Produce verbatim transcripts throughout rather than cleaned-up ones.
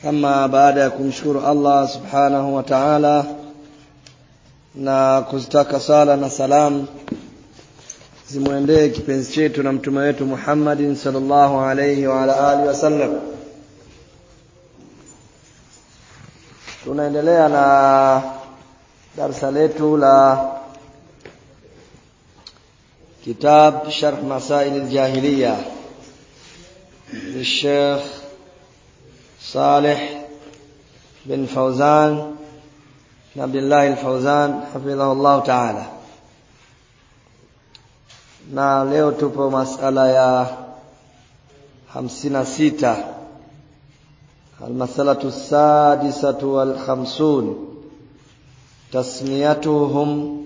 Ama baada ya kumshukuru Allah subhanahu wa ta'ala na kuzitaka sala na salam zimuendee kipenzi chetu na mtume wetu Muhammadin sallallahu alayhi wa ala alihi wasallam, tunaendelea na darasa letu la kitab Sharh Masail al-Jahiliya للشيخ صالح بن فوزان بن عبد الله الفوزان حفظه الله تعالى. Na leo tupo masala ya hamsini na sita, al-masalatu as-sadisatu wal khamsun, tasmiyatuhum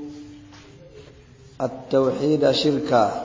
at-tauhid shirka,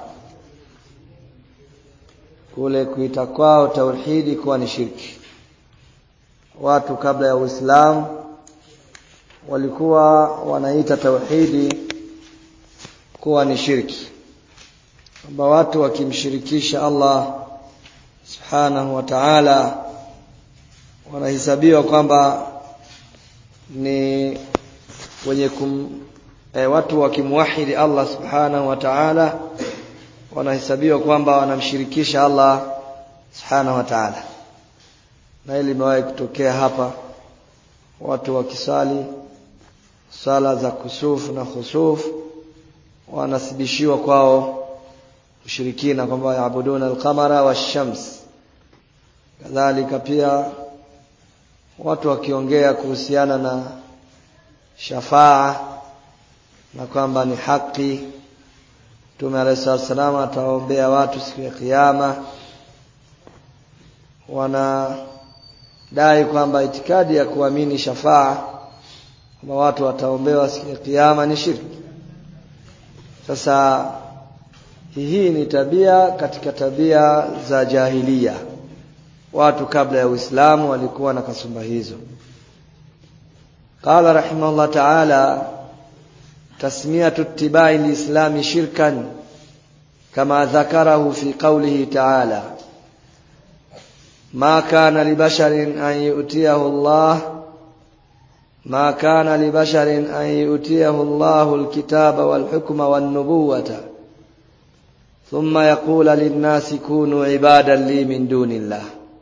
kule kuita kwao tauhidi kuwa ni shirki. Watu kabla ya Uislamu walikuwa wanaita tauhidi kuwa ni shirki, kwamba watu wakimshirikisha Allah subhanahu wa ta'ala wanahesabiwa kwamba ni wenye kum eh, watu wakimwahidi Allah subhanahu wa ta'ala wanahesabiwa kwamba wanamshirikisha Allah subhanahu wa ta'ala. Na hili limewahi kutokea hapa, watu wakisali sala za kusuf na khusuf wanasibishiwa kwao ushirikina, kwamba yaabuduna al-qamara wash-shams. Kadhalika pia watu wakiongea kuhusiana na shafaa na kwamba ni haki, Mtume alayhi salama ataombea watu siku ya kiyama, wanadai kwamba itikadi ya kuamini shafaa kwamba watu wataombewa siku ya kiyama ni shirki. Sasa hii ni tabia katika tabia za jahiliya. Watu kabla ya Uislamu walikuwa na kasumba hizo. Qala rahimahullah ta'ala, tasmiyatu ittiba'i al-islami shirkan kama dhakarahu fi qawlihi ta'ala, ma kana li basharin an yu'tiyahu Allah ma kana li basharin an yu'tiyahu Allahu al-kitaba wal-hukma wan-nubuwata thumma yaqulu lin-nasi kunu ibadan li min dunillah.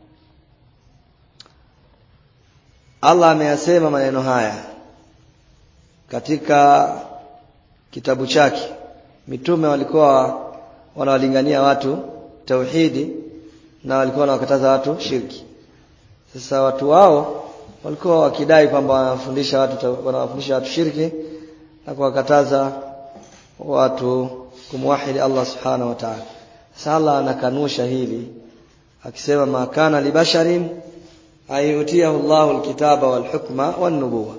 Allah ameyasema maneno haya katika kitabu chake. Mitume walikuwa wanawalingania watu tauhidi na walikuwa wanawakataza watu shirki. Sasa watu wao walikuwa wakidai kwamba wanafundisha watu wanawafundisha watu shirki na kuwakataza watu kumwahidi Allah subhanahu wa ta'ala. Sasa Allah anakanusha hili akisema, ma kana li basharin ayutiyahu Allahu al-kitaba wal hukma wan nubuwa,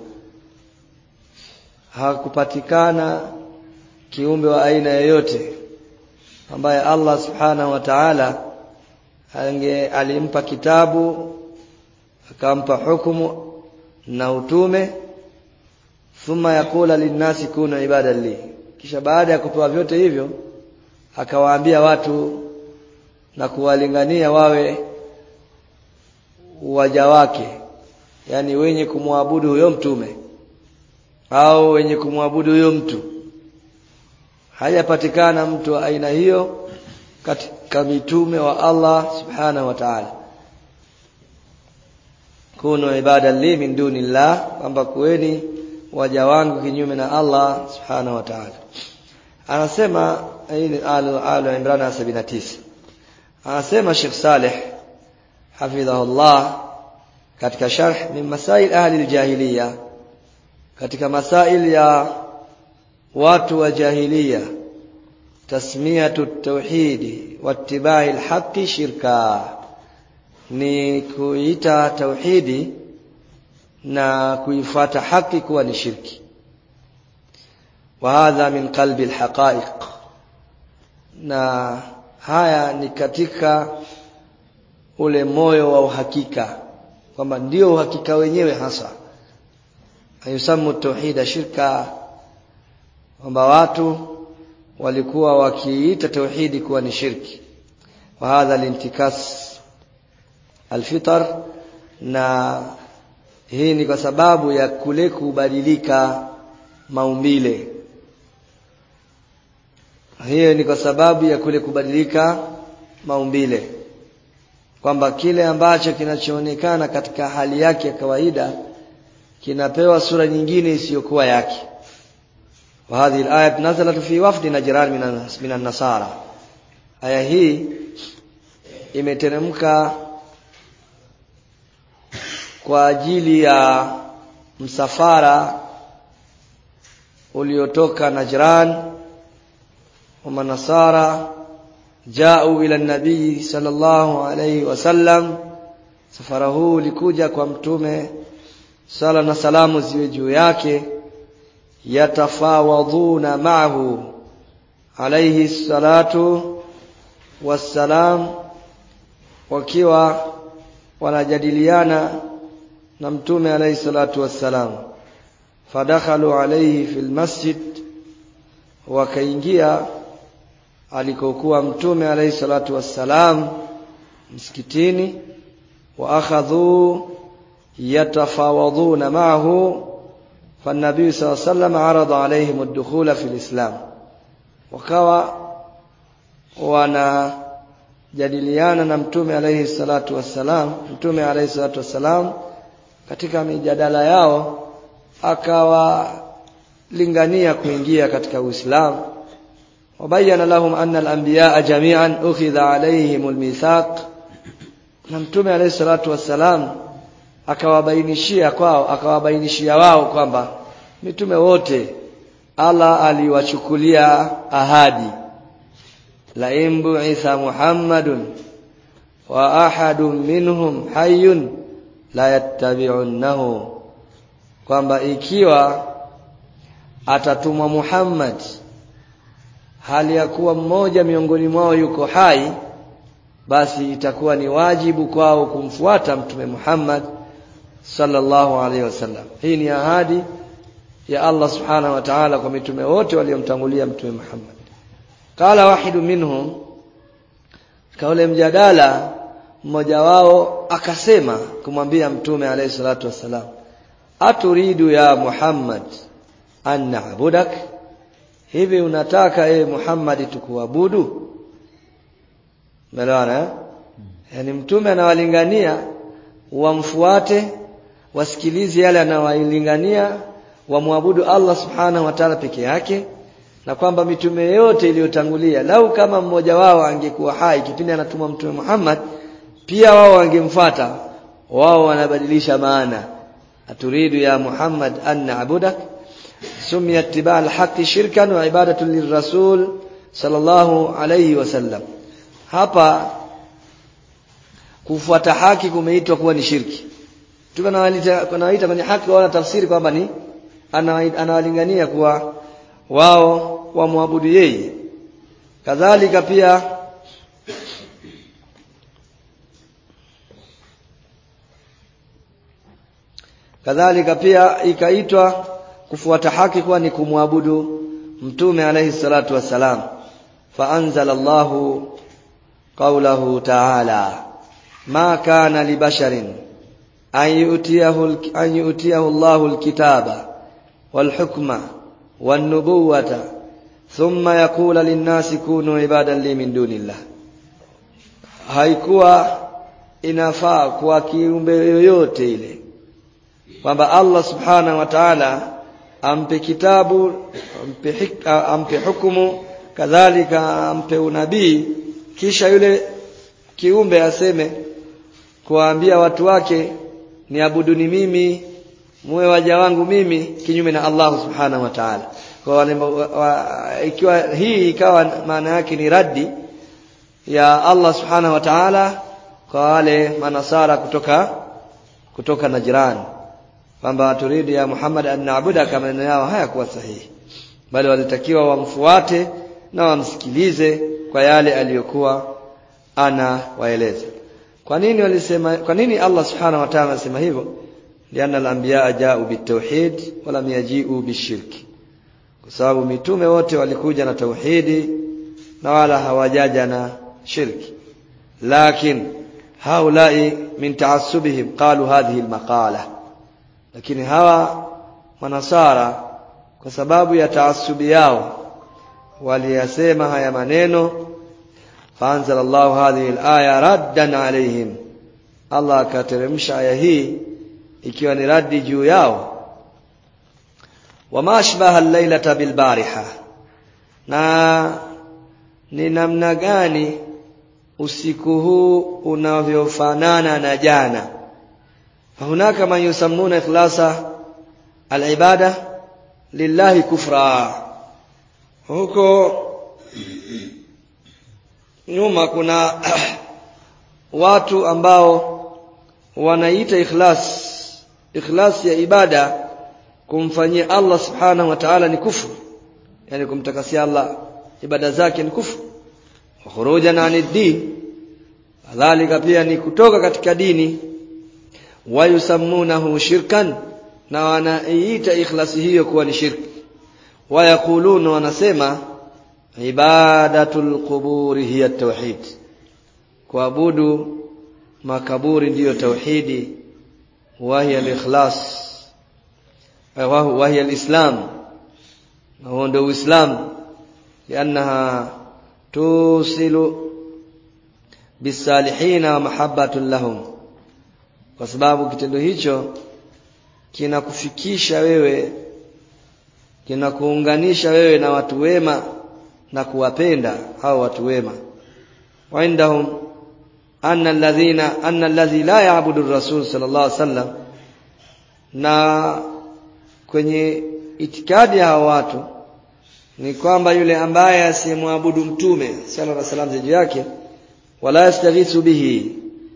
hakupatikana kiumbe wa aina yoyote ambaye Allah subhanahu wa ta'ala ange alimpa kitabu akampa hukumu na utume, thumma yakula linnasi kunu ibadan li, kisha baada ya kupewa vyote hivyo akawaambia watu na kuwalingania wawe waja wake, yani wenye kumwabudu huyo mtume au wenye kumwabudu huyo mtu. Hajapatikana mtu wa aina hiyo katika mitume wa Allah subhanahu wa ta'ala. Kunu ibadan li min dunillah, kwamba kuweni waja wangu kinyume na Allah subhanahu wa ta'ala. Anasema hii ni Al-Imran sabini na tisa. Anasema Sheikh Saleh hafidhahullah katika sharh min masail ahli al-jahiliya, katika masail ya watu wa jahiliya, tasmiyatu at-tauhid wa ittiba'i al-haqqi shirka, ni kuita tauhidi na kuifuata haki kuwa ni shirki. Wa hadha min qalbi al-haqa'iq, na haya ni katika ule moyo wa uhakika, kwamba ndio uhakika wenyewe hasa. Ayusamu tauhida shirka, kwamba watu walikuwa wakiita tauhidi kuwa ni shirki. Wa hadha al-intikas al-fitar na hii ni kwa sababu ya kule kubadilika maumbile. Hiyo ni kwa sababu ya kule kubadilika maumbile, kwamba kile ambacho kinachoonekana katika hali yake ya kawaida kinapewa sura nyingine isiyokuwa yake. Wa hadhihi al-ayat nazalat fi wafd Najran min an-Nasara. Aya hii imeteremka kwa ajili ya msafara uliotoka Najran wa Manasara jao ila nabii sallallahu alayhi wasallam. Safara huu ulikuja kwa mtume sala na salamu ziwe juu yake, yatafawadhuna ma'ahu alayhi salatu wassalam, wakiwa wanajadiliana na mtume alayhi salatu wassalam. Fadakhalu alayhi fil masjid, wakaingia alikokuwa mtume alayhi salatu wassalam msikitini. Wa akhadhu yatafawadhuna ma'ahu فالنبي صلى الله عليه وسلم عرض عليهم الدخول في الإسلام. wakawa wanajadiliana na mtume alayhi salatu wassalam. Mtume alayhi salatu wassalam katika mijadala yao akawalingania kuingia katika Uislamu. wabayana lahum anna al-anbiya jami'an ukhidha alayhim al-mithaq. na mtume alayhi salatu wassalam akawabainishia kwao akawabainishia wao kwamba mitume wote Allah aliwachukulia ahadi, la imbu Isa Muhammadun wa ahadun minhum hayyun la yattabi'unnahu, kwamba ikiwa atatumwa Muhammad hali ya kuwa mmoja miongoni mwao yuko hai, basi itakuwa ni wajibu kwao kumfuata mtume Muhammad sallallahu alaihi wasallam. Hii ni ahadi ya Allah subhanahu wa ta'ala kwa mitume wote waliomtangulia mtume Muhammad. Qala wahidu minhum, kaule mjadala mmoja wao akasema kumwambia mtume alayhi salatu wasallam, aturidu ya Muhammad an na'budak, hivi unataka e Muhammad tukuabudu? Melewana? Yani mtume anawalingania wamfuate, wasikilize yale anawalingania, wamwabudu Allah subhanahu wa ta'ala peke yake, na kwamba mitume yote iliyotangulia lau kama mmoja wao angekuwa hai kipindi anatumwa mtume Muhammad, pia wao wangemfuata. Wao wanabadilisha maana. Aturidu ya Muhammad an na'budak summiya ittiba' al-haqqi shirkan wa ibadatu lirrasul sallallahu alayhi wasallam. Hapa kufuata haki kumeitwa kuwa ni shirki. Tunawaita kunawaita kwenye haki, wao tafsiri kwamba ni anawalingania kuwa wao wamwabudu yeye. Kadhalika pia kadhalika pia ikaitwa kufuata haki kuwa ni kumwabudu mtume alayhi salatu wassalam. Fa anzala Allahu qawlahu ta'ala, ma kana li basharin an yu'tiyahu an yu'tiyahu Allahu al-kitaba wal hukma wan nubuwata thumma yaqulu lin-nasi kunu ibadan li min dunillah. Haikuwa inafaa kwa kiumbe yoyote ile kwamba Allah subhanahu wa ta'ala ampe kitabu, ampe hikma, ampe hukumu, kadhalika ampe unabii, kisha yule kiumbe aseme kuwaambia watu wake niabuduni mimi, muwe waja wangu mimi, kinyume na Allah subhanahu wa ta'ala. Kwa wale wa, ikiwa hii ikawa maana yake ni raddi ya Allah subhanahu wa ta'ala kwa wale manasara kutoka kutoka Najran, kwamba turidi ya Muhammad an na'buda, kama maneno yao hayakuwa sahihi, bali walitakiwa wamfuate na wamsikilize kwa yale aliyokuwa ana waeleza. Kwa nini walisema, kwa nini Allah subhanahu wa ta'ala anasema hivyo? Lianna al-anbiya ja'u bit-tauhid wa lam yaji'u bish-shirk, kwa sababu mitume wote walikuja na tauhidi na wala hawajaja na shirki. Lakini haulai min ta'assubihim qalu hadhihi almaqala, lakini hawa manasara kwa sababu ya taassubi yao waliyasema haya maneno. Faanzala Allahu hadhihi alaya raddan alayhim, Allah akateremsha aya hii ikiwa ni raddi juu yao. Wama ashbaha al-lailata bil bariha, na ni namna gani usiku huu unavyofanana na jana. Hunaka man yusammuna ikhlasa al-ibada lillahi kufra. Huko nyuma kuna watu ambao wanaita ikhlas ikhlas ya ibada kumfanyia Allah subhanahu wa ta'ala ni kufuru, yani kumtakasia Allah ibada zake ni kufuru. Khurujan anid din, kadhalika pia ni kutoka katika dini. Wayusammunahu shirkan, na wanaita ikhlasi hiyo kuwa ni shirki. Wayakuluna, wanasema ibadatul quburi hiya tauhid, kuabudu makaburi ndiyo tauhidi. Wa hiya al-ikhlas, wa hiya al-islam, na huo ndio Uislamu. Liannaha tusilu bisalihina wa mahabbatun lahum, kwa sababu kitendo hicho kinakufikisha wewe, kinakuunganisha wewe na watu wema na kuwapenda hao watu wema. Wa indahum anna alladhina anna alladhi la ya'budu ar-rasul sallallahu alaihi wasallam, na kwenye itikadi ya hao watu ni kwamba yule ambaye asimwabudu mtume sallallahu alaihi wasallam juu yake, wala yastaghithu bihi,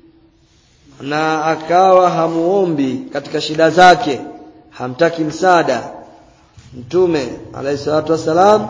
na akawa hamuombi katika shida zake, hamtaki msaada mtume alayhi salatu wasalam,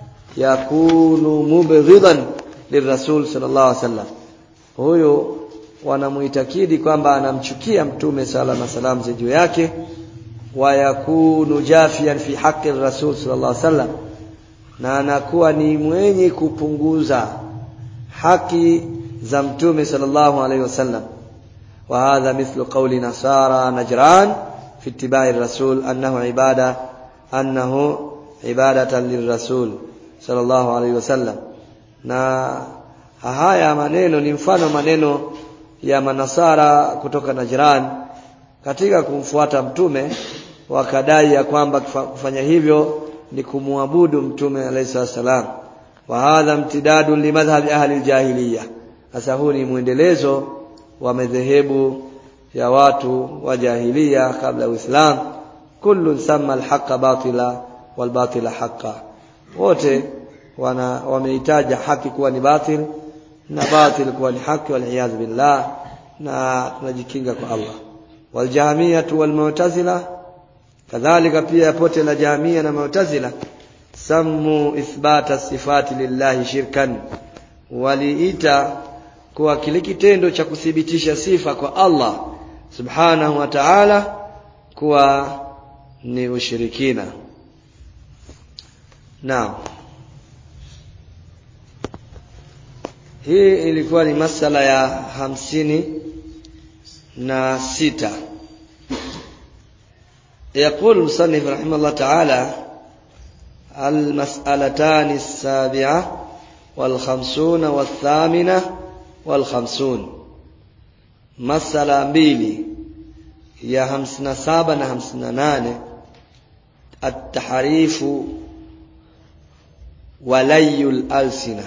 yakunu mubghidan lirrasul sallallahu alaihi wasallam, huyo wanamuitakidi kwamba anamchukia mtume sallallahu alaihi wasallam juu yake. Wa yakunu jafian fi haqqi ar-rasul sallallahu alaihi wasallam, na anakuwa ni mwenye kupunguza haki za mtume sallallahu alaihi wasallam. Wa hadha mithlu qawli nasara najran fi ittiba'i ar-rasul annahu ibada annahu ibadatan lirrasul sallallahu alaihi wasallam. Na haya maneno ni mfano maneno ya manasara kutoka Najran katika kumfuata mtume, wakadai ya kwamba kufanya hivyo ni kumwabudu mtume alayhi wasallam. Wa hadha imtidadu li madhhabi ahli al-jahiliya, hasa huu ni muendelezo wa madhehebu ya watu wa jahiliya kabla Uislamu. Kullu samma al-haqqa batila wal batila haqqa, wote wana wameitaja haki kuwa ni batil na batil kuwa ni haki, wal iyad billah, na tunajikinga kwa Allah. Wal jahmiyah wal mu'tazila, kadhalika pia pote la jahmiyah na mu'tazila, sammu ithbata sifati lillahi shirkan, waliita kwa kile kitendo cha kuthibitisha sifa kwa Allah subhanahu wa ta'ala kuwa ni ushirikina. Naam, hii ilikuwa ni masala ya hamsini na sita. يقول المصنف رحمه الله تعالى المسألتان السابعة والخمسون والثامنة والخمسون، مسألة mbili ya hamsini na saba na hamsini na nane. At-tahrifu wa layul alsina.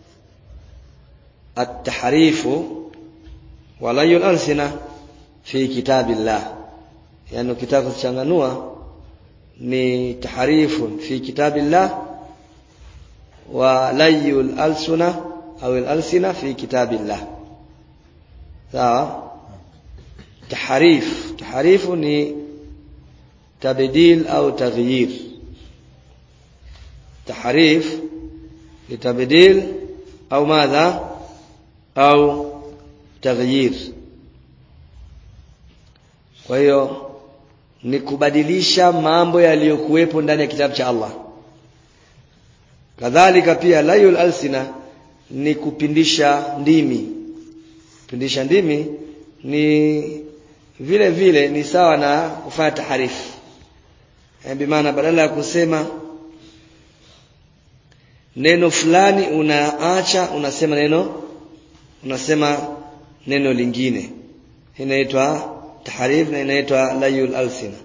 At-tahrifu wa layul alsina fi kitabillah, yani kitabu kuchanganua ni tahrifun fi kitabillah wa layul alsuna au al-alsina fi kitabillah. Sawa. Tahrif, tahrifu ni tabdil au taghyir. Tahrif ni tabdil au madha au taghyir. Kwa hiyo ni kubadilisha mambo yaliyokuwepo ndani ya kitabu cha Allah. Kadhalika pia layul alsina ni kupindisha ndimi, kupindisha ndimi ni vile vile ni sawa na kufanya taharifu. Yaani maana badala ya kusema neno fulani unaacha unasema neno unasema neno lingine. Inaitwa taharif na inaitwa layul alsina.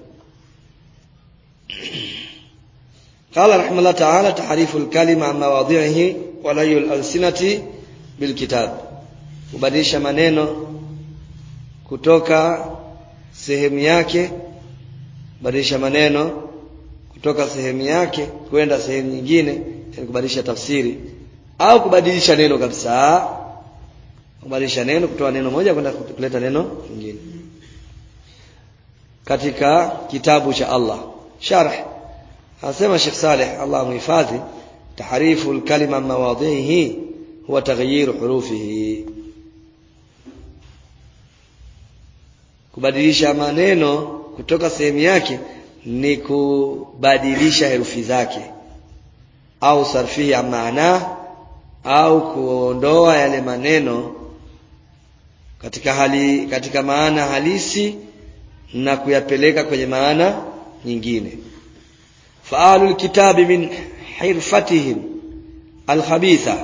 قال رحمه الله تعالى تحريف الكلمة عن مواضعه ولي الألسنة بالكتاب. kubadilisha maneno kutoka sehemu yake, kubadilisha maneno kutoka sehemu yake kwenda sehemu nyingine, yani kubadilisha tafsiri au kubadilisha neno kabisa, kubadilisha neno kutoa neno moja kwenda kuleta neno lingine. Katika kitabu cha Allah sharh anasema Sheikh Saleh Allah muhifadhi, tahrifu al-kalima mawadhihi huwa taghyir hurufihi, kubadilisha maneno kutoka sehemu yake ni kubadilisha herufi zake, au sarfihi ya maana, au kuondoa yale maneno katika hali katika maana halisi na kuyapeleka kwenye maana nyingine. فآل الكتاب من حرفتهم الخبيثة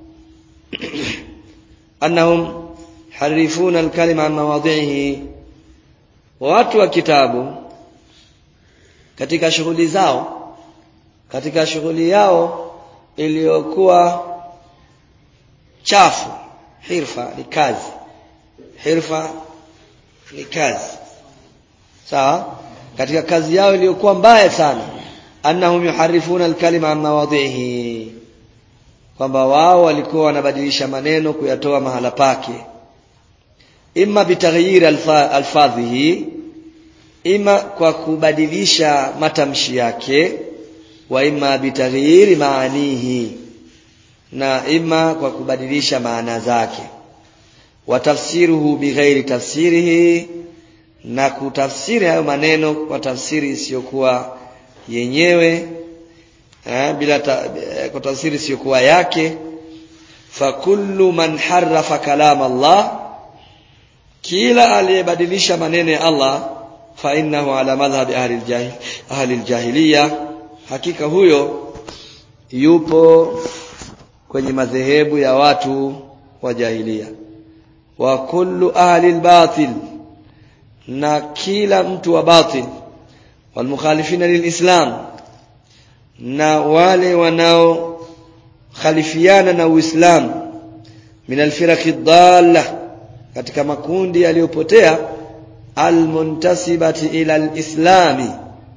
أنهم حرفون الكلمة عن مواضعه. watu wa kitabu katika shughuli zao, katika shughuli yao iliyokuwa chafu, hirfa ni kazi, hirfa ni kazi sawa, katika kazi yao iliyokuwa mbaya sana, annahum yuharifuna alkalima an mawadhihi, kwamba wao walikuwa wanabadilisha maneno kuyatoa mahala pake, imma bitaghyir alfadhihi, imma kwa kubadilisha matamshi yake, wa imma bitaghyir maanihi, na imma kwa kubadilisha maana zake, wa tafsiruhu bighairi tafsirihi, na kutafsiri hayo maneno kwa tafsiri isiyokuwa yenyewe, eh, bila ta, kwa tafsiri isiyokuwa yake. fa kullu man harrafa kalam Allah, kila aliyebadilisha maneno ya Allah, fa innahu ala madhhab ahli al-jahil ahli al-jahiliya, hakika huyo yupo kwenye madhehebu ya watu wa jahiliya. wa kullu ahli al-batil, na kila mtu wa batil, wal mukhalifina lilislam, na wale wanao khalifiana na Uislamu, min alfiraqi dhalla, katika makundi yaliyopotea, almuntasibati ila alislami,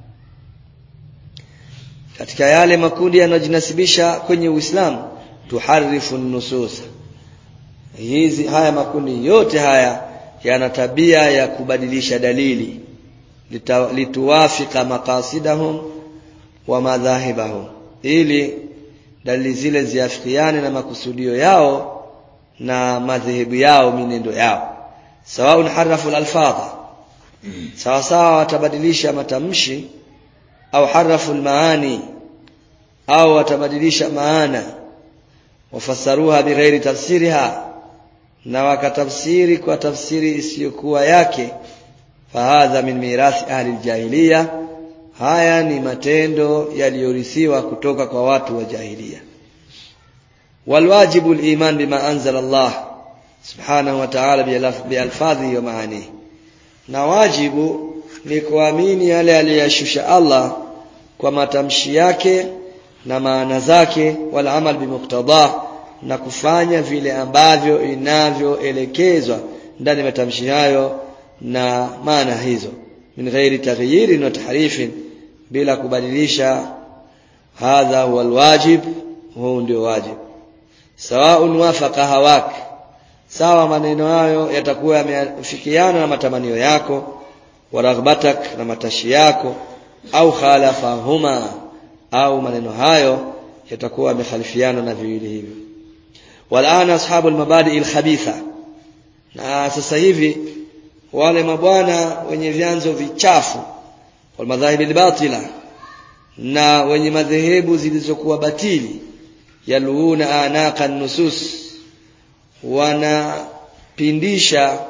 katika yale makundi yanayojinasibisha kwenye Uislamu, tuharifu nusus. Hizi haya makundi yote haya yana tabia ya kubadilisha dalili, lituwafika maqasidahum wa madhahibahum, ili dalili zile ziafikiane na makusudio yao na madhehebu yao, minendo yao. Sawaun harafu al-alfadha, sawa sawa watabadilisha matamshi, au harafu al-maani, au watabadilisha maana, wafassaruha bighairi tafsiriha, na wakatafsiri kwa tafsiri isiyokuwa yake. Fahadha min mirathi ahli al-jahiliya, haya ni matendo yaliyorithiwa kutoka kwa watu wa jahiliya. Walwajibu al-iman bima anzala Allah subhanahu wa ta'ala bialfadhi wa maanihi, na wajibu ni kuamini yale aliyashusha Allah kwa matamshi yake na maana zake, wal amal bimuqtada, na kufanya vile ambavyo inavyoelekezwa ndani ya matamshi hayo na maana hizo, min ghairi taghyirin wa tahrifin, bila kubadilisha. Hadha huwa alwajib, huu ndio wajib. Sawaun wafaqa hawak, sawa maneno hayo yatakuwa yamefikiana na matamanio yako, wa raghbatak, na matashi yako, au khalafahuma, au maneno hayo yatakuwa yamekhalifiana na viwili hivyo. Walana ashabul mabadi alkhabitha, na sasa hivi wale mabwana wenye vyanzo vichafu, wal madhahib albatila, na wenye madhehebu zilizokuwa batili, yaluuna anaka nusus, wana wanapindisha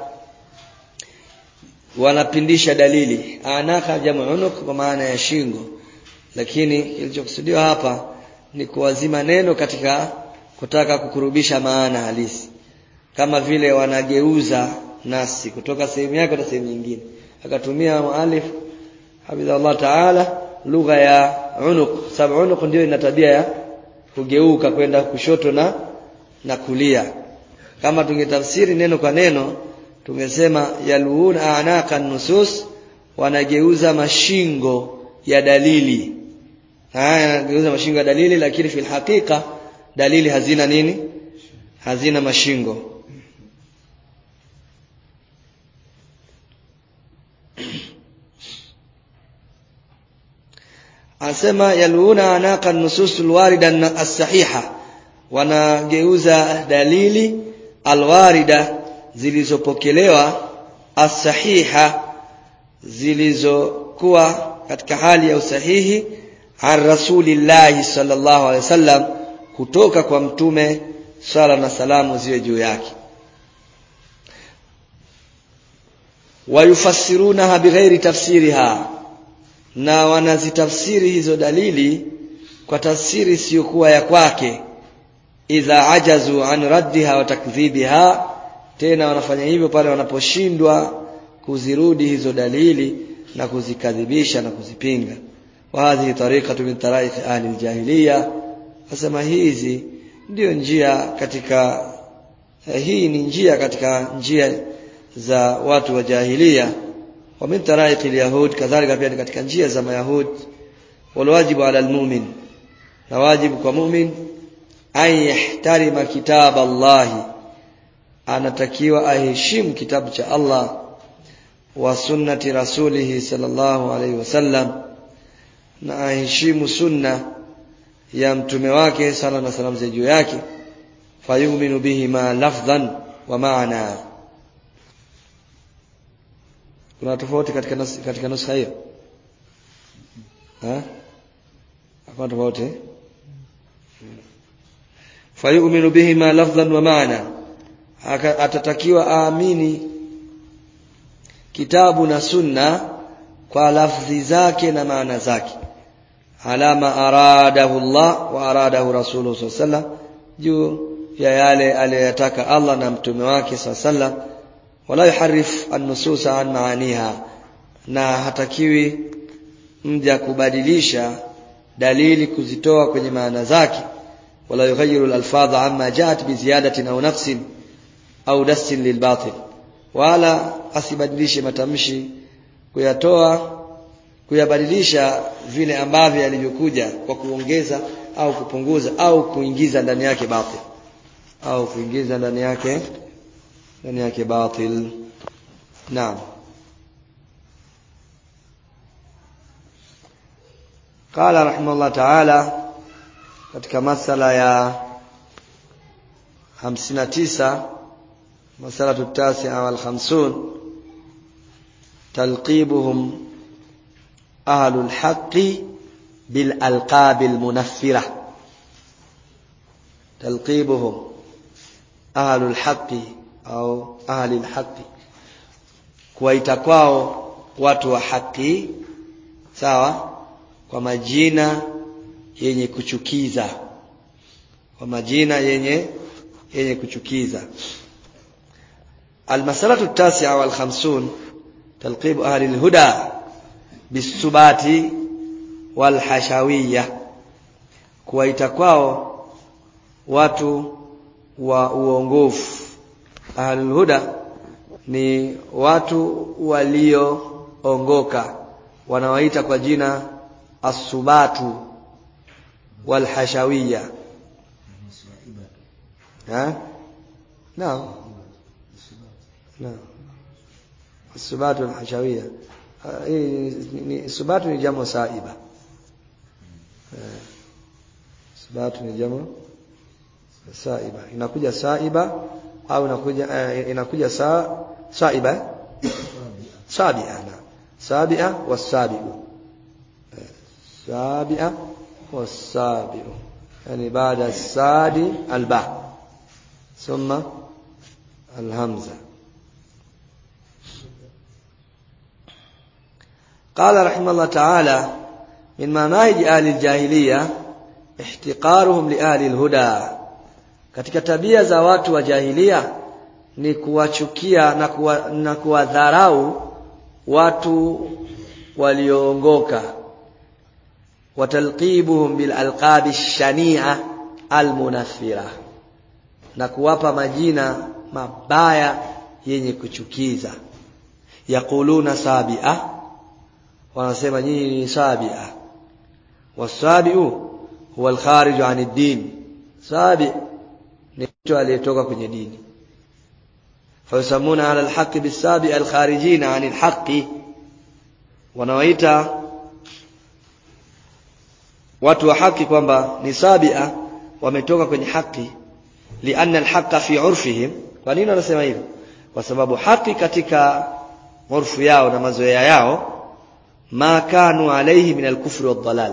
wanapindisha dalili. Anaka jamu unuq kwa maana ya shingo, lakini kilichokusudiwa hapa ni kuwazima neno katika kutaka kukurubisha maana halisi, kama vile wanageuza nasi kutoka sehemu yake hadi sehemu nyingine. Akatumia muallif hafidhahullah ta'ala lugha ya unuq, sababu unuq ndio ina tabia ya kugeuka kwenda kushoto na na kulia. Kama tungetafsiri neno kwa neno tungesema yaluuna anaka nusus, wanageuza mashingo ya dalili. Haya, wanageuza mashingo ya dalili, lakini fil hakika dalili hazina nini? Hazina mashingo. Asema yaluuna anaka nusus alwarida as-sahiha, wanageuza dalili alwarida zilizopokelewa, as-sahiha zilizokuwa katika hali ya usahihi, an Rasulillah sallallahu alaihi wasallam, kutoka kwa mtume sala na salamu ziwe juu yake. Wayufassirunaha bighairi tafsiriha, na wanazitafsiri hizo dalili kwa tafsiri isiyokuwa ya kwake. Idha ajazu an raddiha wa takdhibiha, tena wanafanya hivyo pale wanaposhindwa kuzirudi hizo dalili na kuzikadhibisha na kuzipinga. Wa hadhihi tariqatu min taraikh ahli aljahiliya, asema hizi ndio njia katika hii ni njia katika njia za watu wa jahiliya. Wa min taraikh alyahud, kadhalika pia katika njia za mayahud. Wal wajibu ala almu'min, na wajibu kwa mu'min an yahtarima kitab Allah, anatakiwa aheshimu kitabu cha Allah, wa sunnati rasulih sallallahu alayhi wasallam, na aheshimu sunna ya mtume wake sala na salamu za juu yake. Fayuminu bihi ma lafdhan wa maana. Kuna tofauti katika nas, katika nuskha hiyo? Ha? Hakuna tofauti? Fayuminu bihi ma lafdhan wa maana, atatakiwa aamini kitabu na sunna kwa lafzi zake na maana zake. Alama aradahu Allah wa aradahu Rasulullah sallallahu alaihi wasallam, juu ya yale aliyotaka Allah na mtume wake sallallahu alaihi wasallam. Wala yuharrif an-nusus an maaniha, na hatakiwi mja kubadilisha dalili kuzitoa kwenye maana zake. Wala yughayyiru al-alfadha amma jaat bi ziyadatin aw naqsin au dassin lil batil, wala asibadilishe matamshi kuyatoa kuyabadilisha vile ambavyo yalivyokuja kwa kuongeza au kupunguza au kuingiza ndani yake batil au kuingiza ndani yake ndani yake batil. Naam. Qala rahimahullah ta'ala katika masala ya hamsini na tisa, masala tutasia wal khamsun, talqibuhum ahlul haqqi bil alqabil munaffira. Talqibuhum ahlul haqqi au ahlil haqqi, kuwaita kwao watu wa haki, sawa, kwa majina yenye kuchukiza, kwa majina yenye yenye kuchukiza. Almasalatu at-tasi'a wal khamsun, talqib ahli al-huda bisubati wal hashawiyya, kuwaita kwao watu wa uongofu. Ahli al-huda ni watu walioongoka, wanawaita kwa jina as-subatu wal hashawiyya. Ha? Naam. Naam. As-subatu wal hashawiyya. Hii ni subatu ni jamu saiba. Subatu ni jamu saiba. Inakuja saiba au inakuja uh, inakuja sa saiba sabi'a. Sabi'a was-sabi'u. Sabi'a was-sabi'u, yani baada sadi alba thumma الهمزة. قال رحمه الله تعالى من مناهج أهل الجاهلية احتقارهم لأهل الهدى. Katika tabia za watu wa jahiliya ni kuwachukia na kuwa, na kuwadharau watu walioongoka. Watalqibuhum bil alqabi shani'a almunaffira, na kuwapa majina mabaya yenye kuchukiza. Yaquluna sabi'a, wanasema nyinyi ni sabi'a. Wasabi'u huwa al-kharij 'an ad-din. Sabi' ni mtu aliyetoka kwenye dini. Fayasamuna 'ala al-haqqi bis-sabi' al-kharijina 'an al-haqqi, wanawaita watu wa haki kwamba ni sabi'a, wametoka kwenye haki. Lianna al-haqqa fi 'urfihim, kwa nini wanasema hivyo? Kwa sababu haki katika urfu yao na mazoea yao, ma kanu alayhi min al-kufri wad-dalal,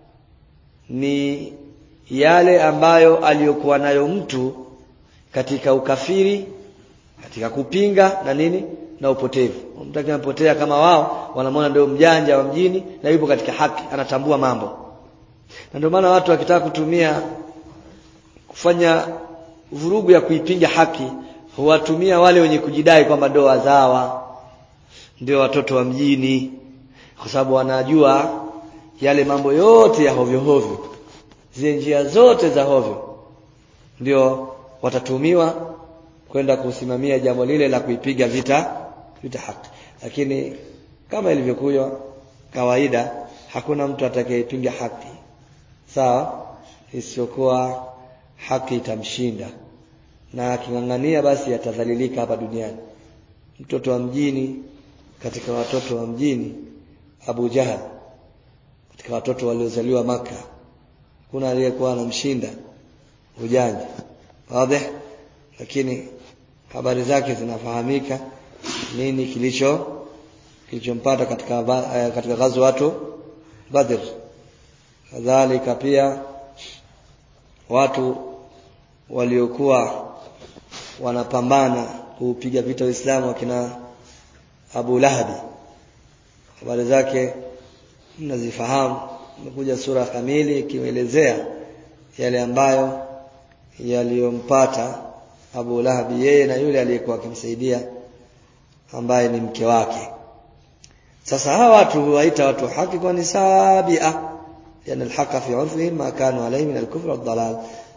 ni yale ambayo aliyokuwa nayo mtu katika ukafiri, katika kupinga na nini na upotevu. Mtu akipotea kama wao, wanamwona ndio mjanja wa mjini na yupo katika haki, anatambua mambo. Na ndio maana watu wakitaka kutumia kufanya vurugu ya kuipinga haki, huwatumia wale wenye kujidai kwamba ndio wazawa, ndio watoto wa mjini, kwa sababu wanajua yale mambo yote ya hovyo hovyo, zile njia zote za hovyo, ndio watatumiwa kwenda kusimamia jambo lile la kuipiga vita vita haki. Lakini kama ilivyokuwa kawaida, hakuna mtu atakayepinga haki, sawa, isiyokuwa haki itamshinda, na akingangania basi atadhalilika hapa duniani. Mtoto wa mjini, katika watoto wa mjini, Abu Jahal, katika watoto waliozaliwa Maka, kuna aliyekuwa anamshinda ujanja, wazi. Lakini habari zake zinafahamika, nini kilicho kilichompata katika katika ghazwa watu Badr. Kadhalika pia watu waliokuwa wanapambana kupiga vita Uislamu wakina Abu Lahabi, habari zake mnazifahamu. Imekuja sura kamili ikielezea yale ambayo yaliyompata Abu Lahabi, yeye na yule aliyekuwa akimsaidia ambaye ni mke wake. Sasa hawa watu huwaita watu haki kwa ni sabi'a, yani al-haqqa fi 'urfihim ma kanu alayhi min al-kufr wad-dalal.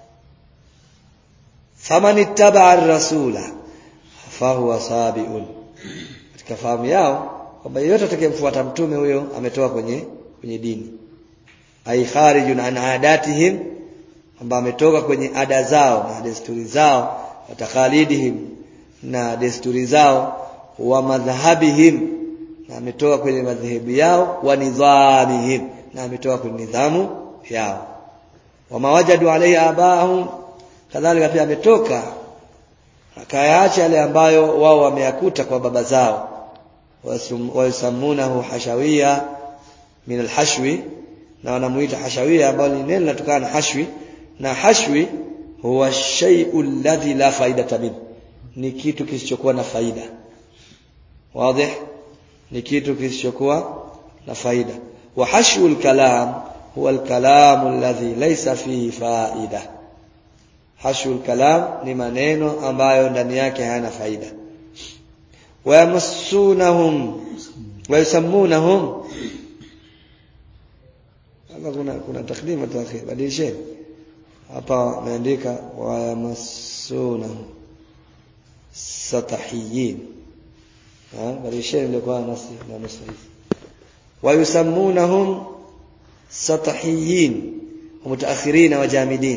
Faman ittaba'a ar-rasula fahuwa sabi'un, katika fahamu yao kwamba yeyote atakayemfuata mtume huyo ametoka kwenye kwenye dini. Ai kharijun an adatihim, kwamba ametoka kwenye ada zao na desturi zao, watakhalidihim, na desturi zao, wa madhhabihim, na ametoka kwenye madhehebu yao, wa nidhamihim, na ametoka kwenye nidhamu yao, wa mawajadu alayhi abaahum, kadhalika pia ametoka akayaacha yale ambayo wao wameyakuta kwa baba zao. Wayasamunahu hashawiyya min alhashwi, na wanamuita hashawiyya ambalo ni neno linatokana na hashwi, na hashwi huwa shay'u alladhi la faidata min, ni kitu kisichokuwa na faida, wazi, ni kitu kisichokuwa na faida. Wa hashwu alkalam huwa alkalamu alladhi laysa fihi faida. Hashwu alkalam ni maneno ambayo ndani yake hayana faida. Wa yamassunahum wa yusammunahum, hapa kuna kuna takdima taakhir, badilisheni hapa ameandika wa yamassunahum satahiyin, ha badilisheni ndio kwa nasi na nusu hizi. Wa yusammunahum satahiyin mutaakhirin wa jamidin,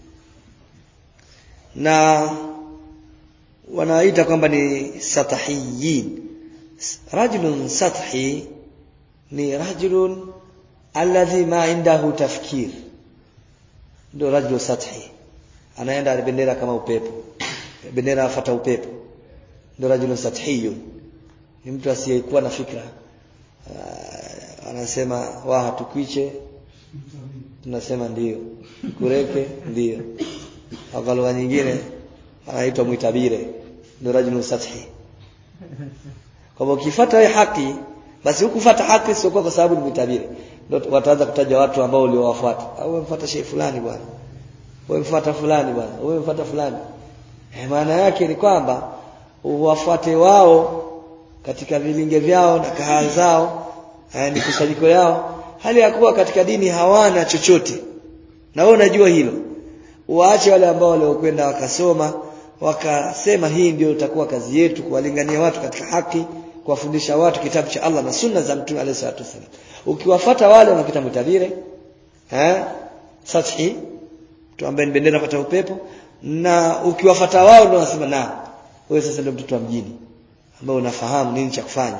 na wanaita kwamba ni satahiyin. Rajulun sathi ni rajulun alladhi ma indahu tafkir, ndio rajul sathi, anaenda bendera kama upepo, bendera afuata upepo, ndio rajulun sathiyun, ni mtu asiyekuwa na fikra. Uh, anasema wa hatukwiche, tunasema ndio, kureke ndio. Kwa lugha nyingine anaitwa mwitabire, ndio rajulun sathi. Kwa ukifuata wewe haki, basi hukufuata haki sio kwa sababu ni mtabiri. Ndio wataanza kutaja watu ambao uliowafuata. Au umfuata shehe fulani bwana. Wewe mfuata fulani bwana. Wewe mfuata fulani. Eh, maana yake ni kwamba uwafuate wao katika vilinge vyao na kahaa zao, eh, ni kusanyiko yao, hali ya kuwa katika dini hawana chochote. Na wewe unajua hilo. Waache wale ambao waliokwenda wakasoma, wakasema hii ndio itakuwa kazi yetu, kuwalingania watu katika haki, kuwafundisha watu kitabu cha Allah na sunna za Mtume alayhi salatu wasallam. Ukiwafuata wale unapita mtabire, eh, sathi, mtu ambaye ni bendera pata upepo, na ukiwafuata wao ndio unasema na wewe sasa ndio mtoto wa mjini ambao unafahamu nini cha kufanya.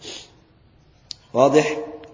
Wazi?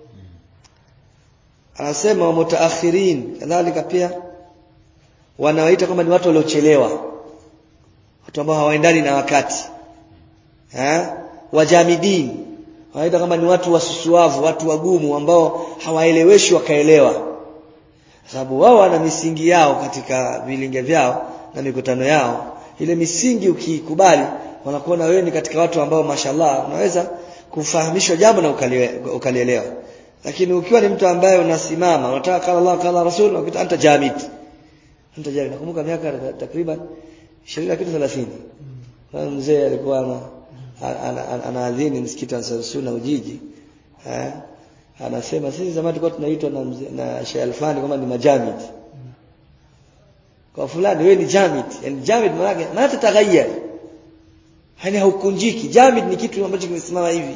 Anasema wa mutaakhirin, kadhalika pia wanawaita kama ni watu waliochelewa, watu ambao hawaendani na wakati, eh, wajamidin, wanaita kama ni watu wasusuavu, watu wagumu ambao hawaeleweshwi wakaelewa, sababu wao wana misingi yao katika vilinge vyao na mikutano yao. Ile misingi ukikubali, wanakuona wewe ni katika watu ambao mashallah unaweza kufahamishwa jambo na ukalielewa. Lakini ukiwa ni mtu ambaye unasimama unataka kala Allah kala Rasul, unakuta anta jamid. Anta jamid. Nakumbuka miaka takriban ishirini na thelathini. Kwa mzee alikuwa anaadhini msikiti wa Sunna Ujiji. Eh? Anasema sisi zamani tulikuwa tunaitwa na na Sheikh Alfani kama ni majamid. Kwa fulani wewe ni jamid. Yaani jamid maana yake maana tataghayyar. Hani haukunjiki. Jamid ni kitu ambacho kimesimama hivi.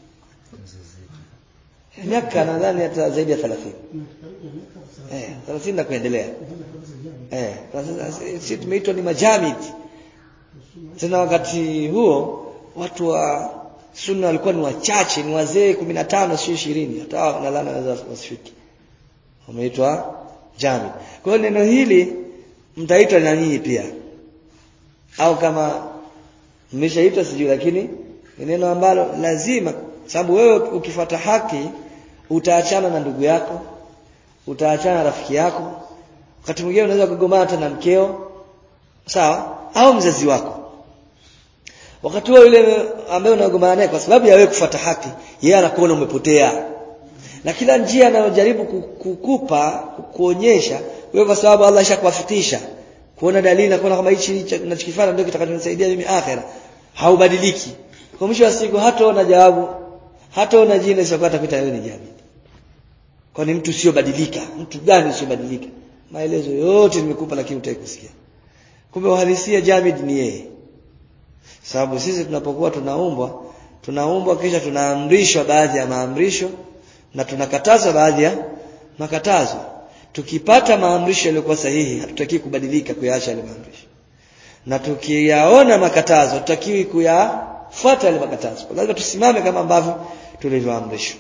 Miaka nadhani hata zaidi ya thelathini. Eh, thelathini na kuendelea. Eh, sisi tumeitwa ni majamid. Tena wakati huo watu wa sunna walikuwa ni wachache, ni wazee kumi na tano sio ishirini, hata wanalala naweza wasifiki. Wameitwa jamid. Kwa hiyo neno hili mtaitwa na nyinyi pia. Au kama mmeshaitwa sijui, lakini ni neno ambalo lazima, sababu wewe ukifuata haki utaachana na ndugu yako, utaachana na rafiki yako, wakati mwingine unaweza kugombana hata na mkeo, sawa, au mzazi wako. Wakati huo yule ambaye unagombana naye kwa sababu ya wewe kufuata haki, yeye anakuona umepotea. Na kila njia anayojaribu kukupa, kuonyesha wewe, kwa sababu Allah ashakuwafikisha kuona dalili na kuona kama hichi ninachokifanya ndio kitakachonisaidia mimi akhera, haubadiliki. Kwa mwisho wa siku hataona jawabu, hataona jina isiyopata kuita wewe ni jamii. Kwa ni mtu sio badilika, mtu gani sio badilika? Maelezo yote nimekupa lakini hutaki kusikia. Kumbe uhalisia jamii ni yeye. Sababu sisi tunapokuwa tunaumbwa, tunaumbwa kisha tunaamrishwa baadhi ya maamrisho na tunakatazwa baadhi ya makatazo. Tukipata maamrisho yaliyokuwa sahihi, hatutaki kubadilika kuyaacha yale maamrisho. Na tukiyaona makatazo, hatutakiwi kuyafuata yale makatazo. Lazima tusimame kama ambavyo tulivyoamrishwa.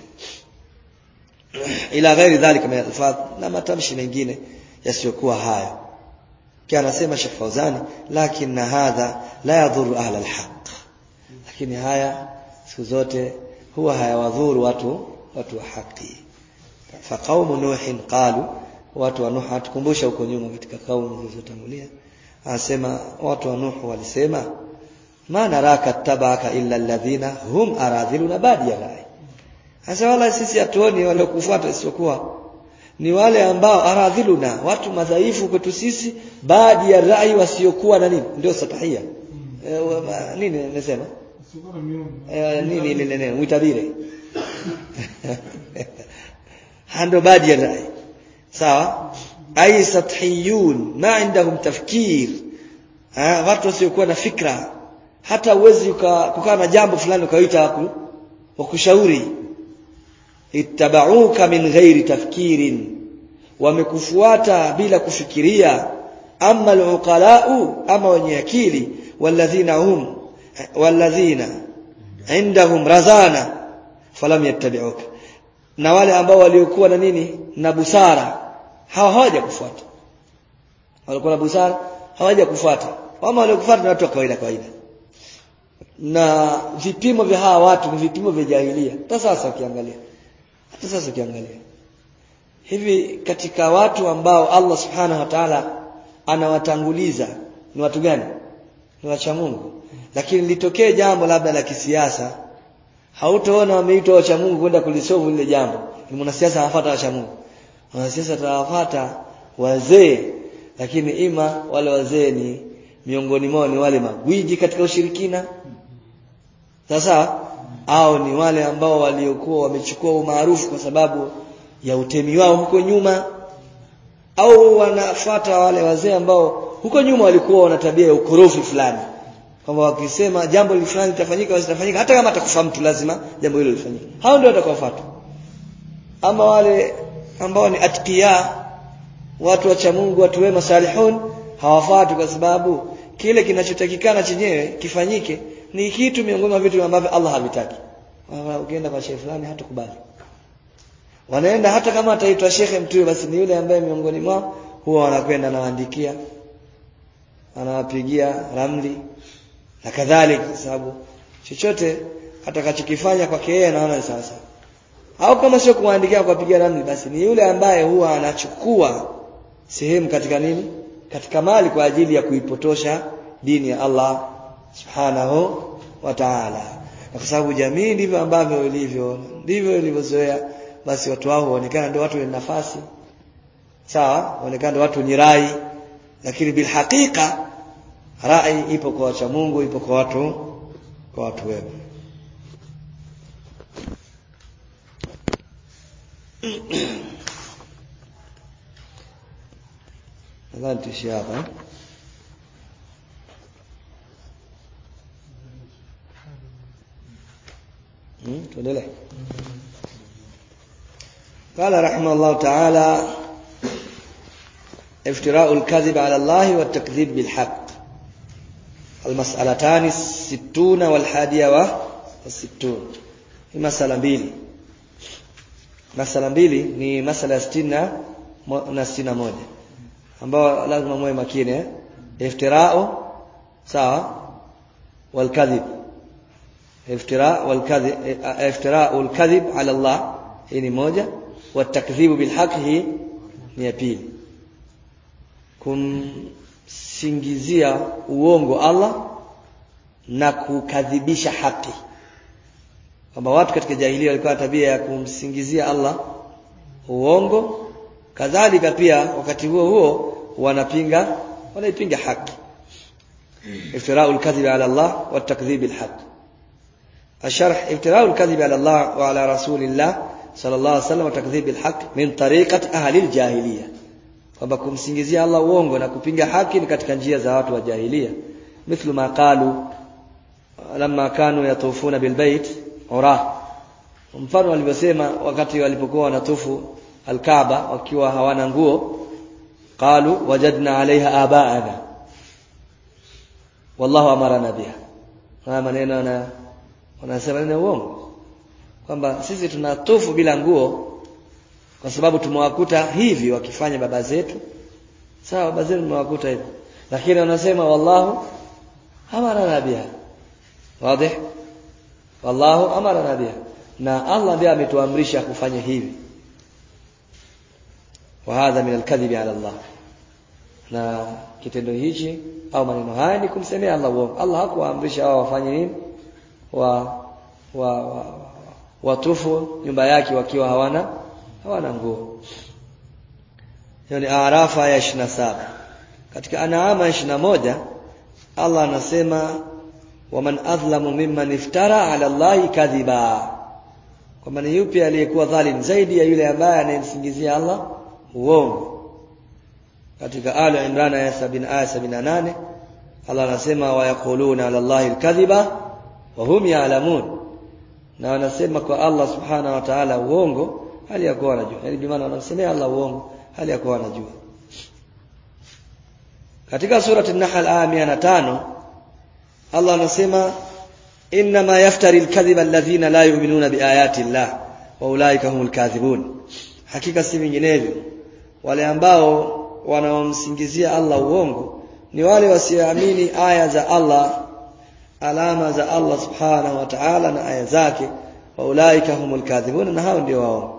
Ila ghairi dhalika min al-alfaz, na matamshi mengine yasiyokuwa hayo. Kia anasema Sheikh Fauzani, lakini hadha la yadhuru ahla al-haq. Lakini haya siku zote huwa hayawadhuru watu watu wa haki. Fa qaumu nuhin qalu, watu wa Nuh, atukumbusha huko nyuma katika kaumu zilizotangulia, anasema watu wa Nuh walisema, ma naraka tabaka illa alladhina hum aradhiluna badiya rai. Sasa wala sisi hatuoni wale kufuata isipokuwa ni wale ambao aradhiluna, watu madhaifu kwetu sisi, baadhi ya rai wasiokuwa na nini, ndio satahia. E, nini nimesema? E, nini ile neno uitabire. Hando baadhi ya rai. Sawa? Ai sathiyun, ma indahum tafkir. Ah, watu wasiokuwa na fikra. Hata uwezi kukaa na jambo fulani ukaita hapo wakushauri. Ittabauka min ghairi tafkirin, wamekufuata bila kufikiria. Amma al-uqala'u, ama wenye akili, walladhina hum walladhina indahum razana falam yattabi'uka, na wale ambao waliokuwa na nini, na busara, hawa hawaja kufuata. Walikuwa na busara, hawaja kufuata. Wama waliokufuata ni watu wa kawaida kawaida. Na vipimo vya hawa watu ni vipimo vya jahiliya. Hata sasa ukiangalia, hata sasa ukiangalia hivi, katika watu ambao Allah subhanahu wa ta'ala anawatanguliza ni watu gani? ni wacha Mungu. Lakini litokee jambo labda la kisiasa, hautaona wameitwa wacha Mungu kwenda kulisolve ile jambo. Ni mwanasiasa hafuata wacha Mungu. Mwanasiasa tawafuata wazee, lakini ima wale wazee ni miongoni mwao ni wale magwiji katika ushirikina. Sasa au ni wale ambao waliokuwa wamechukua umaarufu kwa sababu ya utemi wao huko nyuma, au wanafuata wale wazee ambao huko nyuma walikuwa wana tabia ya ukorofi fulani, kwamba wakisema jambo fulani litafanyika au litafanyika, hata kama atakufa mtu lazima jambo hilo lifanyike. Hao ndio watakaofuata. Ama wale ambao ni atqiya, watu wacha Mungu, watu wema salihun, hawafuati kwa sababu kile kinachotakikana chenyewe kifanyike ni kitu miongoni mwa vitu ambavyo Allah havitaki. Ukienda kwa shehe fulani hatakubali. Wanaenda hata kama ataitwa shekhe mtu, basi ni yule ambaye miongoni mwao huwa wanakwenda anawaandikia, anawapigia ramli na kadhalika, sababu chochote atakachokifanya kwake yeye anaona sawa sawa. Au kama sio kuandikia kwa kupigia ramli, basi ni yule ambaye huwa anachukua sehemu katika nini? Katika mali kwa ajili ya kuipotosha dini ya Allah Subhanahu wa Ta'ala. Na kwa sababu jamii ndivyo ambavyo ilivyo, ndivyo ilivyozoea, basi watu wao waonekana ndio watu wenye nafasi. Sawa? Waonekana ndio watu wenye rai, lakini bil hakika rai ipo kwa wacha Mungu, ipo kwa watu kwa watu wema. Nadhani tuishie hapa. Hmm, tuendelee. قال رحمه الله تعالى: افتراء الكذب على الله والتكذيب بالحق. المسألتان الستون والحادية والستون. هي مسألة mbili. Masala mbili ni masala sitini na sitini na moja, ambao lazima mwe makini eh iftira'u sawa wal kadhib. Iftira' wal kadhib, iftira'u al kadhib ala Allah hii ni moja, wa takdhibu bil haqq hii ni ya pili. Kumsingizia uongo Allah na kukadhibisha haki. Kwamba watu katika jahiliya walikuwa na tabia ya kumsingizia Allah uongo, kadhalika pia wakati huo huo wanapinga wanaipinga haki. Iftira'ul kadhib ala Allah wa takdhib bil haqq. Asharh: iftira'ul kadhib ala Allah wa ala rasulillah sallallahu alaihi wasallam wa takdhib bil haqq min tariqati ahli al jahiliya. Kwamba kumsingizia Allah uongo na kupinga haki ni katika njia za watu wa jahiliya. Mithlu ma qalu lamma kanu yatufuna bil bait ura. Mfano walivyosema wakati walipokuwa wanatufu al-Kaaba wakiwa hawana nguo, qalu wajadna alaiha abaana wallahu amarana biha. Haya maneno na wanasema ni uongo, kwamba sisi tunatufu bila nguo kwa sababu tumewakuta hivi wakifanya baba zetu. Sawa, baba zetu tumewakuta hivi, lakini wanasema wallahu amarana biha. Wazi? Wallahu amarana biha, na Allah ndiye ametuamrisha kufanya hivi. Wa hadha min al-kadhibi ala Allah. Na kitendo hichi au maneno haya ni kumsemea Allah uongo. Allah hakuamrisha wao wafanye nini? Wa wa, wa watufu nyumba yake wakiwa hawana hawana nguo. Hiyo ni Arafa ya ishirini na saba. Katika An'am ishirini na moja Allah anasema waman adhlamu mimman iftara ala Allahi kadhiba. Kwamba ni yupi aliyekuwa dhalim zaidi ya yule ambaye anayemsingizia Allah uongo. Katika Al-Imran aya sabini na nane Allah anasema wa yaquluna ala Allahi al-kadhiba wa hum ya'lamun. Na wanasema kwa Allah subhanahu wa ta'ala uongo hali ya kuwa anajua. Yaani bi maana wanamsemea Allah uongo hali ya kuwa anajua. Katika surati An-Nahl aya mia na tano Allah anasema inma yaftari al-kadhiba alladhina la yu'minuna biayati Allah wa ulaika humul kadhibun. Hakika si vinginevyo wale ambao wanaomsingizia Allah uongo ni wale wasioamini aya za Allah, alama za Allah subhanahu wa ta'ala na aya zake. Wa ulaika humul kadhibun, na hao ndio wao.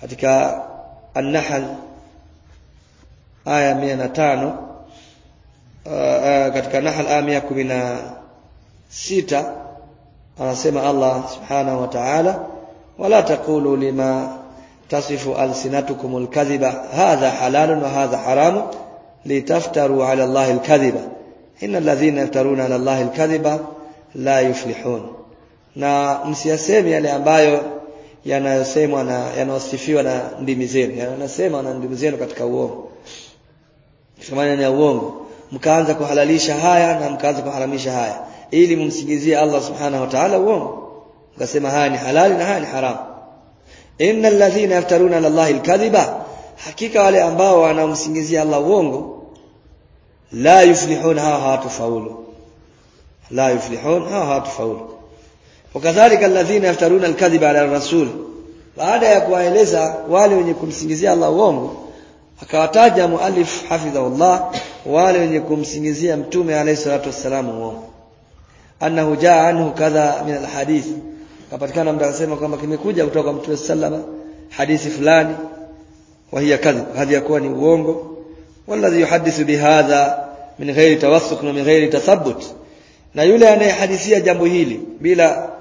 Katika An-Nahl aya mia na tano uh, katika Nahl aya mia kumi na sita anasema Allah subhanahu wa ta'ala wala taqulu lima tasifu alsinatukumul kadhiba hadha halalun wa hadha haramun litaftaru ala Allahi alkadhiba innal ladhina yaftaruna ala Allahi alkadhiba la yuflihun. Na msiyaseme yale ambayo yanayosemwa na yanawasifiwa na ndimi zenu, yanasema na ndimi zenu katika uongo, kama ni uongo, mkaanza kuhalalisha haya na mkaanza kuharamisha haya ili mumsingizie Allah subhanahu wa ta'ala uongo, mkasema haya ni halali na haya ni haramu. Innal ladhina yaftaruna ala Allahi alkadhiba, hakika wale ambao wanamsingizia Allah uongo, la yuflihun, hawa hawatafaulu. La yuflihun, hawa hawatafaulu. Wakadhalika alladhina yaftaruna alkadhiba ala rasul, baada ya kuwaeleza wale wenye kumsingizia Allah uongo, akawataja muallif hafidhahullah wale wenye kumsingizia mtume alayhi salatu wassalam uongo, annahu jaa anhu kadha min alhadith, kapatikana mtu akasema kwamba kimekuja kutoka kwa mtume sallama hadithi fulani, wa hiya kadhib, hadi yakuwa ni uongo. Walladhi yuhaddithu bihadha min ghairi tawassuq na min ghairi tathabbut, na yule anayehadithia jambo hili bila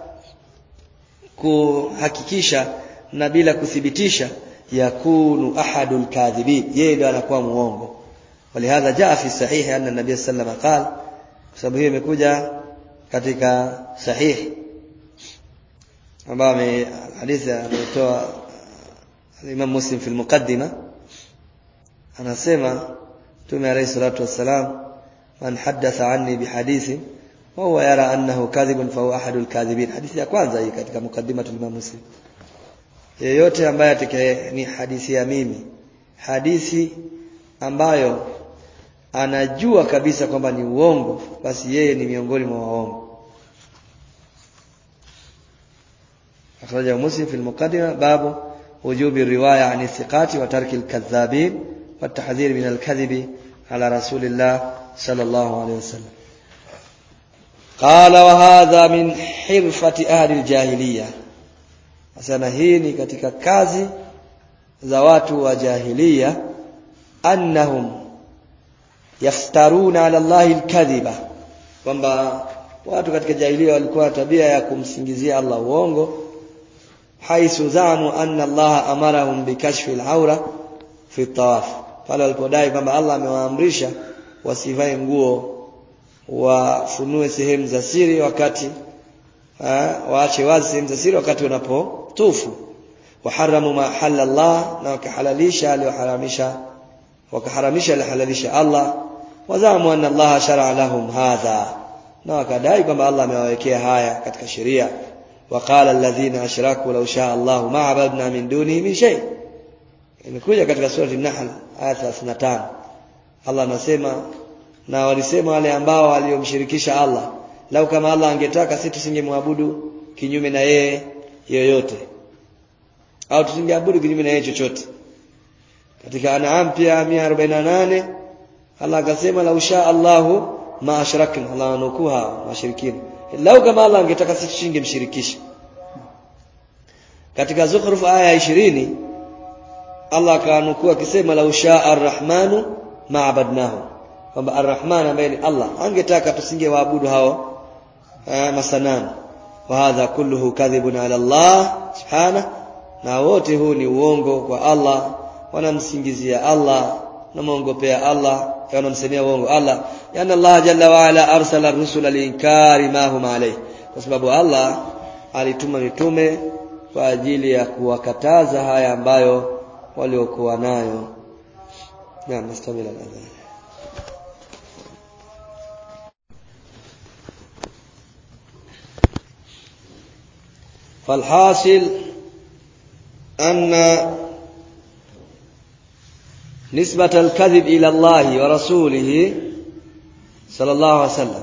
kuhakikisha na bila kuthibitisha, yakunu ahadul kadhibin, yeye ndiye anakuwa muongo. Walihadha jaa fi sahihi anna nabiy sallallahu alayhi wasallam qala, kwa sababu hiyo imekuja katika sahihi ambayo hadithi ametoa Imam Muslim fi al-muqaddima, anasema Mtume alayhi salatu wassalam, man haddatha anni bihadithin wa huwa yara annahu kadhibun fa huwa ahadul kadhibin. Hadithi ya kwanza hii katika mukaddima ya Imam Muslim, yeyote ambaye atakaye ni hadithi ya mimi, hadithi ambayo anajua kabisa kwamba ni uongo, basi yeye ni miongoni mwa waongo. akhraja Muslim fi al-muqaddima babu wujubi riwaya an thiqati wa tarki al-kadhabin wa tahdhir min al-kadhibi ala rasulillah sallallahu alayhi wasallam. Qala wa hadha min hirfati ahli al-jahiliyyah, asema hii ni katika kazi za watu wa jahiliya, annahum yaftaruna ala Allahi al-kadhiba, kwamba watu katika jahiliya walikuwa tabia ya kumsingizia Allah uongo, haithu zamu anna Allah amarahum bikashfi al-awra fi at-tawaf, pale walipodai kwamba Allah amewaamrisha wasivae nguo, wafunue sehemu za siri wakati waache wazi sehemu za siri wakati wanapotufu. Waharamu ma halala Allah, na wakahalalisha aliyoharamisha, wakaharamisha alihalalisha Allah. Wazamu anna Allah shar'a lahum hadha, na wakadai kwamba Allah amewawekea haya katika sheria. Waqala alladhina ashraku law sha'a Allah ma abadna min dunihi min shay, imekuja katika sura an-Nahl aya thelathini na tano. Allah anasema, na walisema wale ambao waliomshirikisha Allah, lau kama Allah angetaka sisi tusingemwabudu kinyume na yeye yoyote, au tusingeabudu kinyume na yeye chochote. Katika An'am pia mia arobaini na nane Allah akasema, lau shaa Allahu ma ashrakna, Allah anukuha washirikina, lau kama Allah angetaka sisi tusingemshirikisha. Katika Zukhruf aya ishirini Allah akaanukua akisema, lau shaa ar-rahmanu ma abadnahu, kwamba ar-rahman ambaye ni Allah angetaka tusingewaabudu hao masanamu. Wa hadha kulluhu kadhibun ala Allah subhanahu, na wote huu ni uongo kwa Allah, wanamsingizia Allah na muongopea Allah, wanamsemea uongo Allah. Yana Allah jalla wa ala arsala ar-rusula liinkari ma hum alayhi, kwa sababu Allah alituma mitume kwa ajili ya kuwakataza haya ambayo waliokuwa nayo. Na mustamila adhan. فالحاصل أن نسبة الكذب إلى الله ورسوله صلى الله عليه وسلم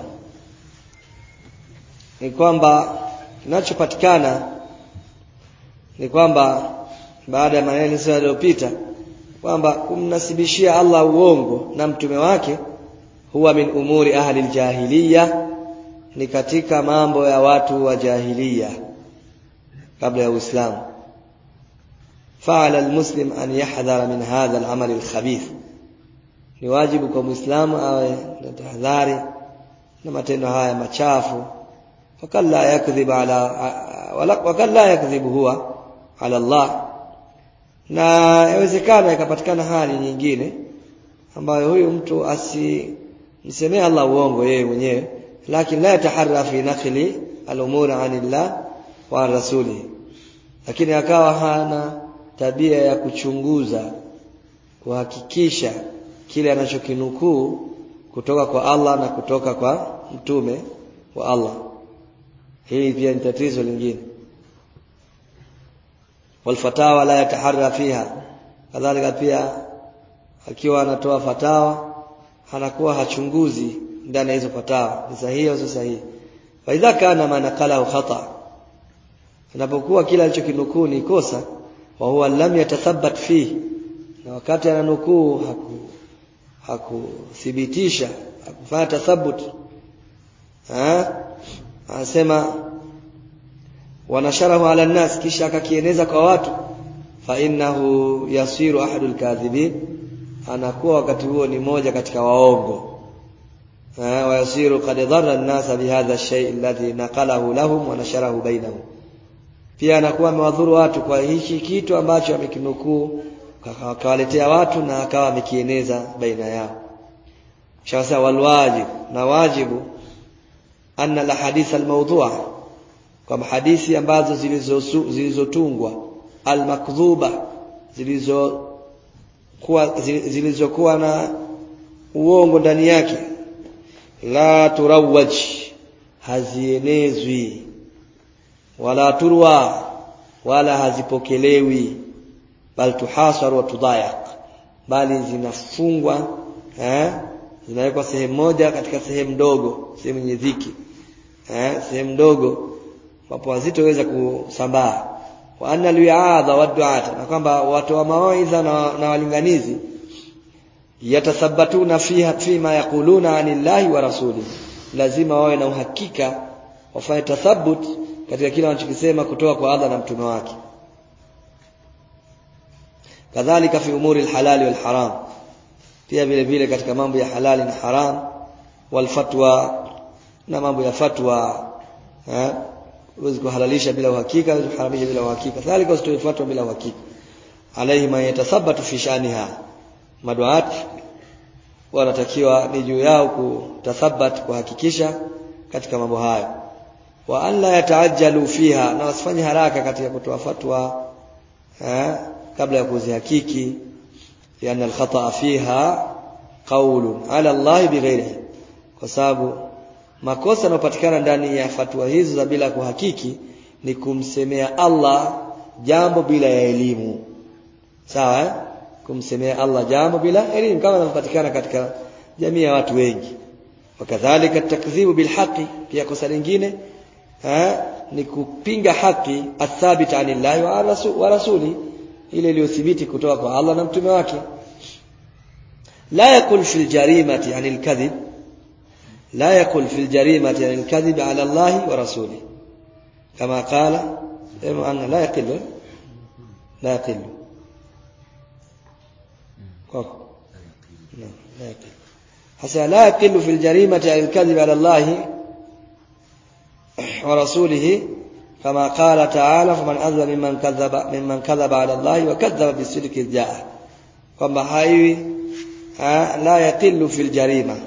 ni kwamba kinachopatikana ni kwamba baada ya maneno yaliyopita kwamba kumnasibishia Allah uongo na mtume wake, huwa min umuri ahli aljahiliya, ni katika mambo ya watu wa jahiliya kabla ya Uislamu. Fa'ala almuslim an yahdhara min hadha al'amal alkhabith, ni wajibu kwa Muislamu awe na tahadhari na matendo haya machafu. Wakalla yakdhib ala wakalla yakdhibu huwa ala Allah, na yawezekana ikapatikana hali nyingine ambayo huyu mtu asimsemee Allah uongo yeye mwenyewe, lakini la yataharra fi naqli al-umur anillah wa rasuli, lakini akawa hana tabia ya kuchunguza kuhakikisha kile anachokinukuu kutoka kwa Allah na kutoka kwa mtume wa Allah. Hii pia ni tatizo lingine. Walfatawa la yataharra fiha, kadhalika pia akiwa anatoa fatawa anakuwa hachunguzi ndani ya hizo fatawa ni sahihi au si sahihi. Fa idha kana manaqalahu khata, inapokuwa kila alichokinukuu ni kosa, wa huwa lam yatathabbat fihi, na wakati ananukuu haku hakuthibitisha hakufanya tathabbut, eh anasema wanasharahu ala nas, kisha akakieneza kwa watu, fa innahu yasiru ahadul kadhibin, anakuwa wakati huo ni moja katika waongo. eh wa yasiru qad dharra an-nas bihadha ash-shay' alladhi naqalahu lahum wa nasharahu bainahum, pia anakuwa amewadhuru watu kwa hichi kitu ambacho amekinukuu akawaletea watu na akawa amekieneza baina yao. Shawasa wal wajib, na wajibu anna la hadith al mawdu'a, kama hadithi ambazo zilizotungwa al makdhuba, zilizokuwa zilizokuwa na uongo ndani yake, la turawaj, hazienezwi, wala turwa, wala hazipokelewi, bal tuhasar wa tudayaq, bali zinafungwa, eh zinawekwa sehemu moja katika sehemu ndogo, sehemu yenye dhiki, eh sehemu ndogo ambapo hazitoweza kusambaa. Wa anna al-wi'adha wa du'ata, na kwamba watu wa mawaidha na, na walinganizi yatathabatuna fiha fima yaquluna anillahi wa rasuli, lazima wawe na uhakika, wafanye tathabut katika kila wanachokisema kutoka kwa Allah na mtume wake. Kadhalika fi umuri al-halal wal haram, pia vile vile katika mambo ya halali na haram, wal fatwa, na mambo ya fatwa, eh uweze kuhalalisha bila uhakika, uweze kuharamisha bila uhakika, kadhalika usitoe fatwa bila uhakika. Alayhi ma yatathabbatu fi shaniha, maduat wanatakiwa ni juu yao kutathabat, kuhakikisha katika mambo hayo. Wa an la yataajjalu fiha, na wasifanye haraka katika kutoa fatwa eh kabla ya kuzihakiki, lianna al-khata'a fiha qawlun ala Allah bighairihi, kwa sababu makosa yanayopatikana ndani ya fatwa hizo za bila kuhakiki ni kumsemea Allah jambo bila ya elimu. Sawa eh? Kumsemea Allah jambo bila elimu, kama inapatikana katika jamii ya watu wengi. Wakadhalika takdhibu bil haqi, pia kosa lingine eh ni kupinga haki athabita anillahi wa rasul wa rasuli, ile iliyothibiti kutoka kwa Allah na mtume wake. La yakul fil jarimati anil kadhib, la yakul fil jarimati anil kadhib ala Allah wa rasuli, kama qala anna la yaqil la yaqil kwa la yaqil hasa la yaqil fil jarimati anil kadhib ala Allah wa rasulihi, kama qala ta'ala faman azla mimman kadhaba mimman kadhaba ala Allah wa kadhaba bisidqi jaa, kwamba haiwi la yaqillu fil jarima,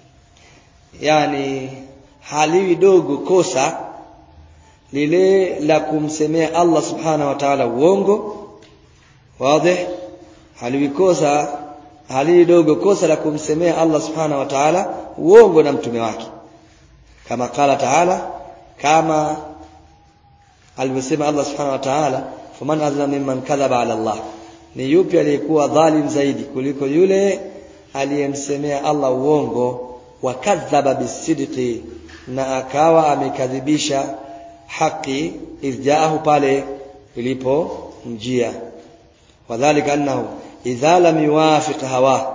yani haliwi dogo kosa lile la kumsemea Allah subhanahu wa ta'ala uongo. Wazi, haliwi kosa haliwi dogo kosa la kumsemea Allah subhanahu wa ta'ala uongo na mtume wake, kama qala ta'ala, kama alivyosema Allah subhanahu wa ta'ala, faman azla mimman kadhaba ala Allah, ni yupi aliyekuwa dhalim zaidi kuliko yule aliyemsemea Allah uongo, wa kadhaba bisidqi, na akawa amekadhibisha haki, izjaahu, pale ilipo mjia. Wadhālika annahu idha lam yuwafiq hawa,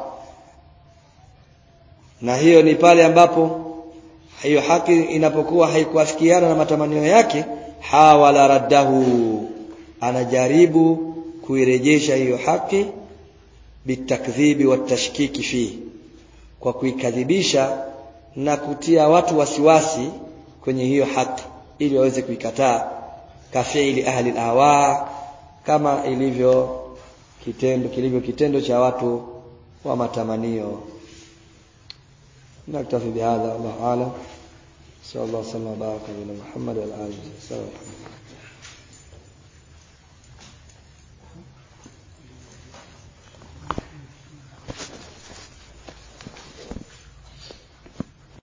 na hiyo ni pale ambapo hiyo haki inapokuwa haikuafikiana na matamanio yake, hawala raddahu, anajaribu kuirejesha hiyo haki bitakdhibi watashkiki fi, kwa kuikadhibisha na kutia watu wasiwasi kwenye hiyo haki ili waweze kuikataa, kafiili ahli al-ahwa, kama ilivyo kitendo kilivyo kitendo cha watu wa matamanio. Naktafi bihadha, wallahu a'lam. Sallallahu alaihi wa sallam baraka ala Muhammad wa alihi wasallam.